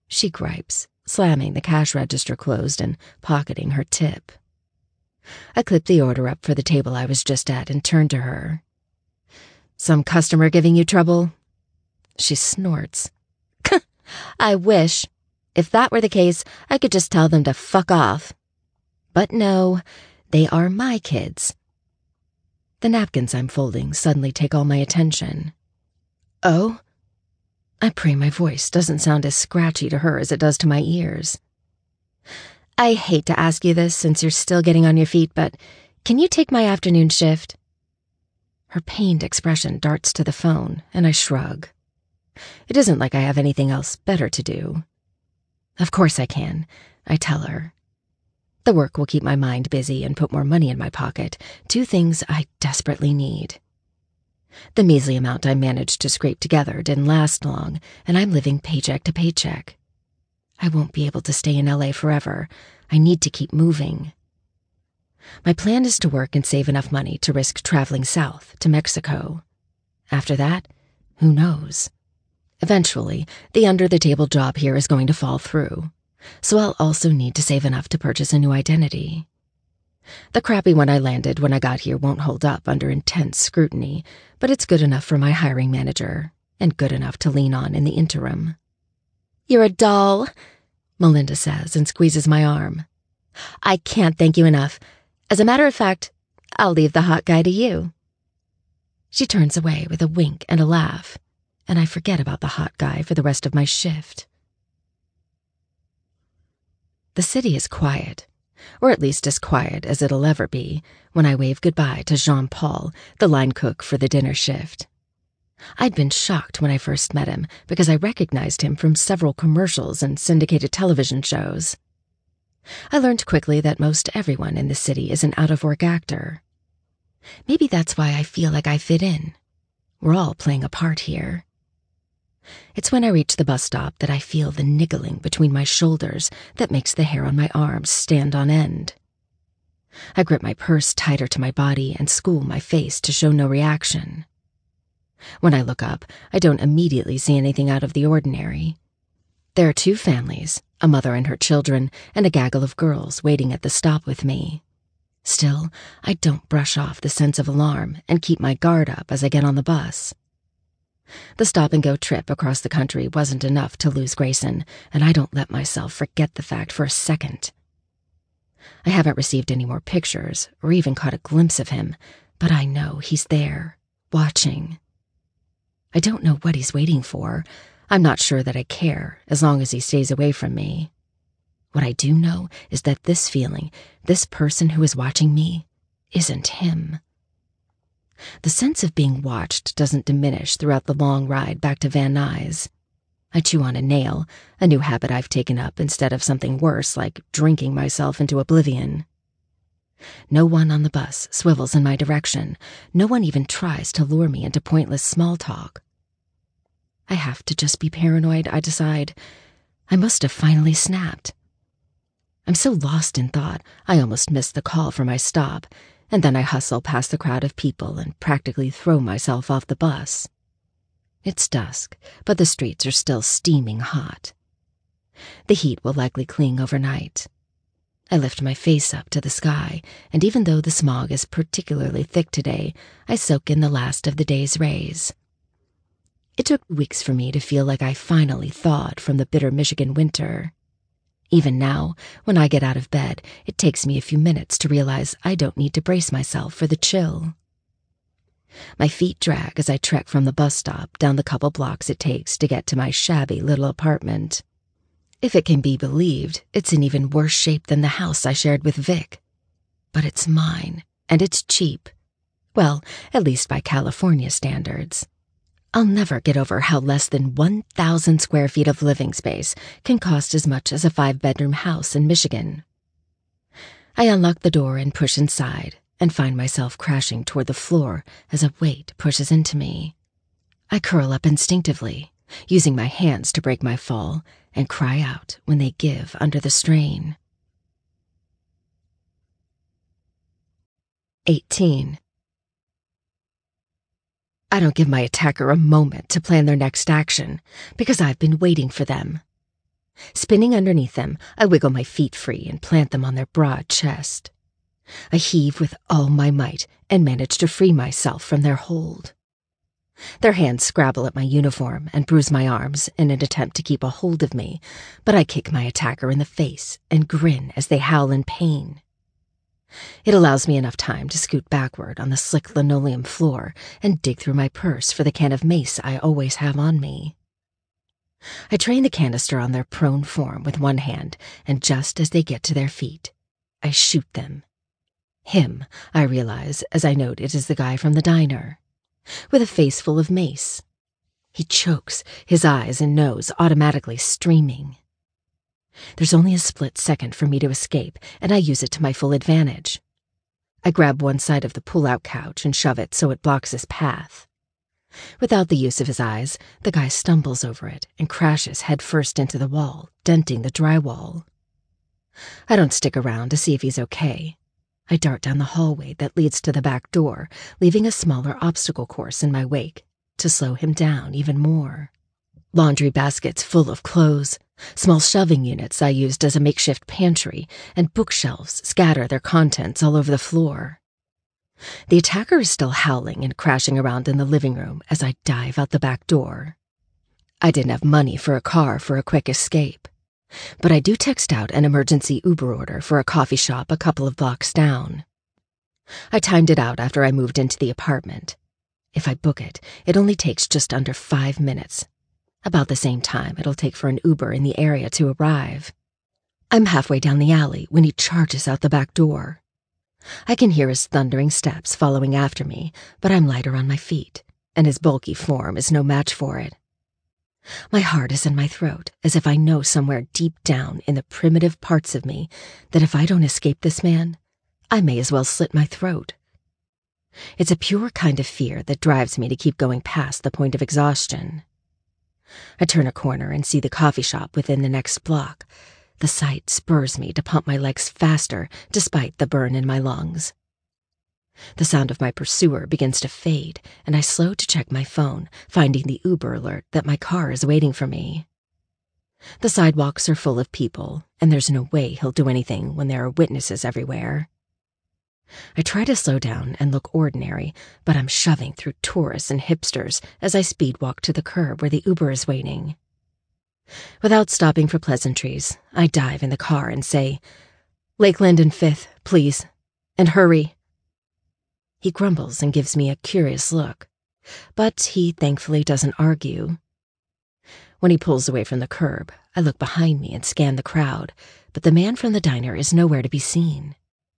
she gripes, slamming the cash register closed and pocketing her tip. I clip the order up for the table I was just at and turn to her. "Some customer giving you trouble?" She snorts. "I wish. If that were the case, I could just tell them to fuck off. But no, they are my kids." The napkins I'm folding suddenly take all my attention. "Oh?" I pray my voice doesn't sound as scratchy to her as it does to my ears. "I hate to ask you this since you're still getting on your feet, but can you take my afternoon shift?" Her pained expression darts to the phone, and I shrug. It isn't like I have anything else better to do. "Of course I can," I tell her. The work will keep my mind busy and put more money in my pocket, two things I desperately need. The measly amount I managed to scrape together didn't last long, and I'm living paycheck to paycheck. I won't be able to stay in L A forever. I need to keep moving. My plan is to work and save enough money to risk traveling south to Mexico. After that, who knows? Eventually, the under-the-table job here is going to fall through, so I'll also need to save enough to purchase a new identity. The crappy one I landed when I got here won't hold up under intense scrutiny, but it's good enough for my hiring manager, and good enough to lean on in the interim. "You're a doll," Melinda says and squeezes my arm. "I can't thank you enough. As a matter of fact, I'll leave the hot guy to you." She turns away with a wink and a laugh, and I forget about the hot guy for the rest of my shift. The city is quiet, or at least as quiet as it'll ever be, when I wave goodbye to Jean-Paul, the line cook for the dinner shift. I'd been shocked when I first met him because I recognized him from several commercials and syndicated television shows. I learned quickly that most everyone in the city is an out-of-work actor. Maybe that's why I feel like I fit in. We're all playing a part here. It's when I reach the bus stop that I feel the niggling between my shoulders that makes the hair on my arms stand on end. I grip my purse tighter to my body and school my face to show no reaction. When I look up, I don't immediately see anything out of the ordinary. There are two families, a mother and her children, and a gaggle of girls waiting at the stop with me. Still, I don't brush off the sense of alarm and keep my guard up as I get on the bus. The stop-and-go trip across the country wasn't enough to lose Grayson, and I don't let myself forget the fact for a second. I haven't received any more pictures or even caught a glimpse of him, but I know he's there, watching. I don't know what he's waiting for. I'm not sure that I care, as long as he stays away from me. What I do know is that this feeling, this person who is watching me, isn't him. The sense of being watched doesn't diminish throughout the long ride back to Van Nuys. I chew on a nail, a new habit I've taken up instead of something worse like drinking myself into oblivion. No one on the bus swivels in my direction. No one even tries to lure me into pointless small talk. I have to just be paranoid, I decide. I must have finally snapped. I'm so lost in thought, I almost missed the call for my stop, and then I hustle past the crowd of people and practically throw myself off the bus. It's dusk, but the streets are still steaming hot. The heat will likely cling overnight. I lift my face up to the sky, and even though the smog is particularly thick today, I soak in the last of the day's rays. It took weeks for me to feel like I finally thawed from the bitter Michigan winter. Even now, when I get out of bed, it takes me a few minutes to realize I don't need to brace myself for the chill. My feet drag as I trek from the bus stop down the couple blocks it takes to get to my shabby little apartment. If it can be believed, it's in even worse shape than the house I shared with Vic. But it's mine, and it's cheap. Well, at least by California standards. I'll never get over how less than one thousand square feet of living space can cost as much as a five-bedroom house in Michigan. I unlock the door and push inside, and find myself crashing toward the floor as a weight pushes into me. I curl up instinctively, using my hands to break my fall, and cry out when they give under the strain. eighteen. I don't give my attacker a moment to plan their next action, because I've been waiting for them. Spinning underneath them, I wiggle my feet free and plant them on their broad chest. I heave with all my might and manage to free myself from their hold. Their hands scrabble at my uniform and bruise my arms in an attempt to keep a hold of me, but I kick my attacker in the face and grin as they howl in pain. It allows me enough time to scoot backward on the slick linoleum floor and dig through my purse for the can of mace I always have on me. I train the canister on their prone form with one hand, and just as they get to their feet, I shoot them. Him, I realize, as I note it is the guy from the diner, with a face full of mace. He chokes, his eyes and nose automatically streaming. There's only a split second for me to escape, and I use it to my full advantage. I grab one side of the pull-out couch and shove it so it blocks his path. Without the use of his eyes, the guy stumbles over it and crashes headfirst into the wall, denting the drywall. I don't stick around to see if he's okay. I dart down the hallway that leads to the back door, leaving a smaller obstacle course in my wake to slow him down even more. Laundry baskets full of clothes, small shelving units I used as a makeshift pantry, and bookshelves scatter their contents all over the floor. The attacker is still howling and crashing around in the living room as I dive out the back door. I didn't have money for a car for a quick escape, but I do text out an emergency Uber order for a coffee shop a couple of blocks down. I timed it out after I moved into the apartment. If I book it, it only takes just under five minutes, about the same time it'll take for an Uber in the area to arrive. I'm halfway down the alley when he charges out the back door. I can hear his thundering steps following after me, but I'm lighter on my feet, and his bulky form is no match for it. My heart is in my throat, as if I know somewhere deep down in the primitive parts of me that if I don't escape this man, I may as well slit my throat. It's a pure kind of fear that drives me to keep going past the point of exhaustion. I turn a corner and see the coffee shop within the next block. The sight spurs me to pump my legs faster despite the burn in my lungs. The sound of my pursuer begins to fade, and I slow to check my phone, finding the Uber alert that my car is waiting for me. The sidewalks are full of people, and there's no way he'll do anything when there are witnesses everywhere. I try to slow down and look ordinary, but I'm shoving through tourists and hipsters as I speed walk to the curb where the Uber is waiting. Without stopping for pleasantries, I dive in the car and say, "Lakeland and Fifth, please, and hurry." He grumbles and gives me a curious look, but he thankfully doesn't argue. When he pulls away from the curb, I look behind me and scan the crowd, but the man from the diner is nowhere to be seen.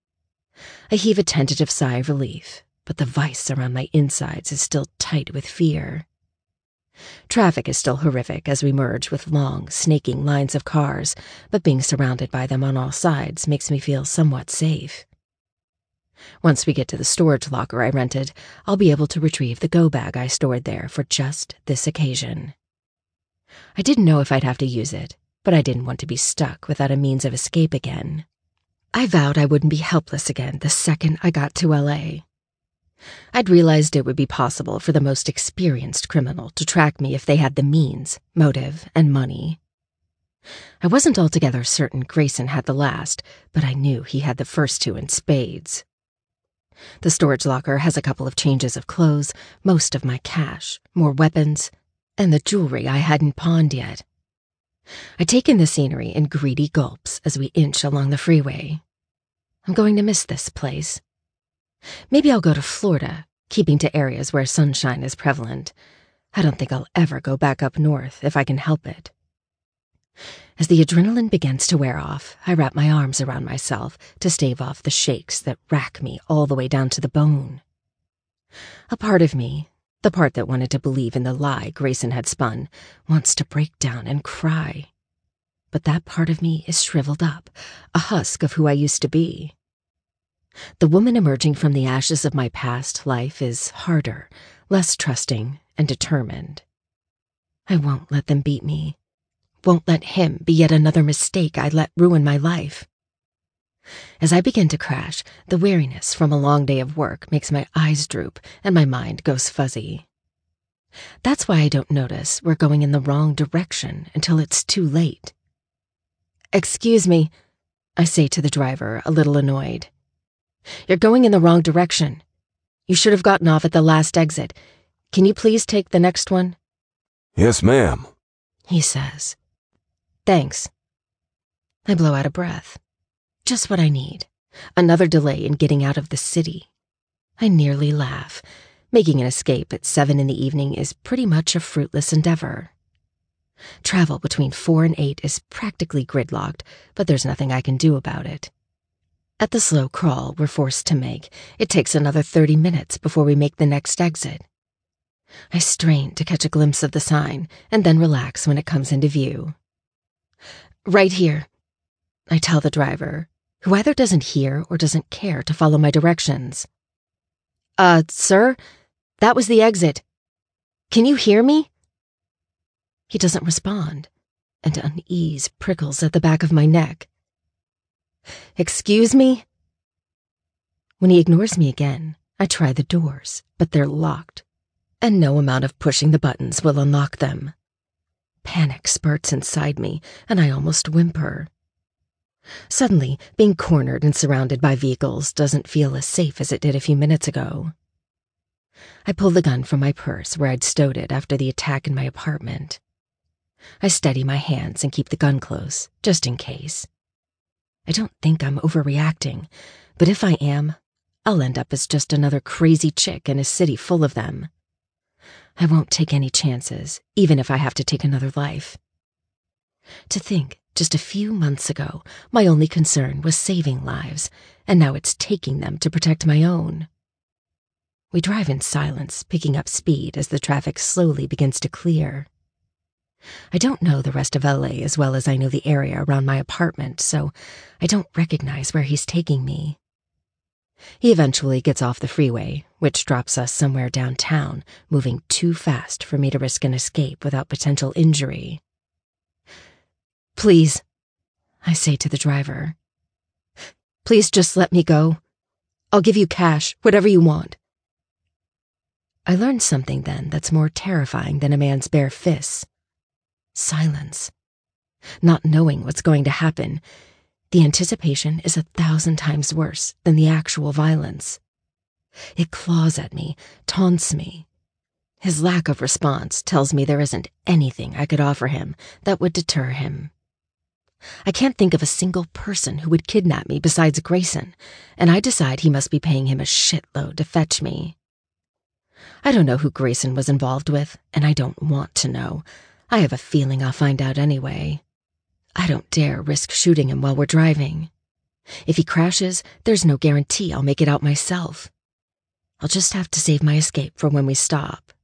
I heave a tentative sigh of relief, but the vice around my insides is still tight with fear. Traffic is still horrific as we merge with long, snaking lines of cars, but being surrounded by them on all sides makes me feel somewhat safe. Once we get to the storage locker I rented, I'll be able to retrieve the go bag I stored there for just this occasion. I didn't know if I'd have to use it, but I didn't want to be stuck without a means of escape again. I vowed I wouldn't be helpless again the second I got to L A. I'd realized it would be possible for the most experienced criminal to track me if they had the means, motive, and money. I wasn't altogether certain Grayson had the last, but I knew he had the first two in spades. The storage locker has a couple of changes of clothes, most of my cash, more weapons, and the jewelry I hadn't pawned yet. I take in the scenery in greedy gulps as we inch along the freeway. I'm going to miss this place. Maybe I'll go to Florida, keeping to areas where sunshine is prevalent. I don't think I'll ever go back up north if I can help it. As the adrenaline begins to wear off, I wrap my arms around myself to stave off the shakes that rack me all the way down to the bone. A part of me, the part that wanted to believe in the lie Grayson had spun, wants to break down and cry. But that part of me is shriveled up, a husk of who I used to be. The woman emerging from the ashes of my past life is harder, less trusting, and determined. I won't let them beat me. Won't let him be yet another mistake I let ruin my life. As I begin to crash, the weariness from a long day of work makes my eyes droop and my mind goes fuzzy. That's why I don't notice we're going in the wrong direction until it's too late. Excuse me, I say to the driver, a little annoyed. You're going in the wrong direction. You should have gotten off at the last exit. Can you please take the next one? Yes, ma'am, he says. Thanks. I blow out a breath. Just what I need. Another delay in getting out of the city. I nearly laugh. Making an escape at seven in the evening is pretty much a fruitless endeavor. Travel between four and eight is practically gridlocked, but there's nothing I can do about it. At the slow crawl we're forced to make, it takes another thirty minutes before we make the next exit. I strain to catch a glimpse of the sign and then relax when it comes into view. Right here, I tell the driver, who either doesn't hear or doesn't care to follow my directions. Uh, sir, that was the exit. Can you hear me? He doesn't respond, and unease prickles at the back of my neck. Excuse me? When he ignores me again, I try the doors, but they're locked, and no amount of pushing the buttons will unlock them. Panic spurts inside me, and I almost whimper. Suddenly, being cornered and surrounded by vehicles doesn't feel as safe as it did a few minutes ago. I pull the gun from my purse where I'd stowed it after the attack in my apartment. I steady my hands and keep the gun close, just in case. I don't think I'm overreacting, but if I am, I'll end up as just another crazy chick in a city full of them. I won't take any chances, even if I have to take another life. To think, just a few months ago, my only concern was saving lives, and now it's taking them to protect my own. We drive in silence, picking up speed as the traffic slowly begins to clear. I don't know the rest of L A as well as I know the area around my apartment, so I don't recognize where he's taking me. He eventually gets off the freeway, which drops us somewhere downtown, moving too fast for me to risk an escape without potential injury. Please, I say to the driver. Please just let me go. I'll give you cash, whatever you want. I learned something then that's more terrifying than a man's bare fists. Silence. Not knowing what's going to happen. The anticipation is a thousand times worse than the actual violence. It claws at me, taunts me. His lack of response tells me there isn't anything I could offer him that would deter him. I can't think of a single person who would kidnap me besides Grayson, and I decide he must be paying him a shitload to fetch me. I don't know who Grayson was involved with, and I don't want to know. I have a feeling I'll find out anyway. I don't dare risk shooting him while we're driving. If he crashes, there's no guarantee I'll make it out myself. I'll just have to save my escape for when we stop.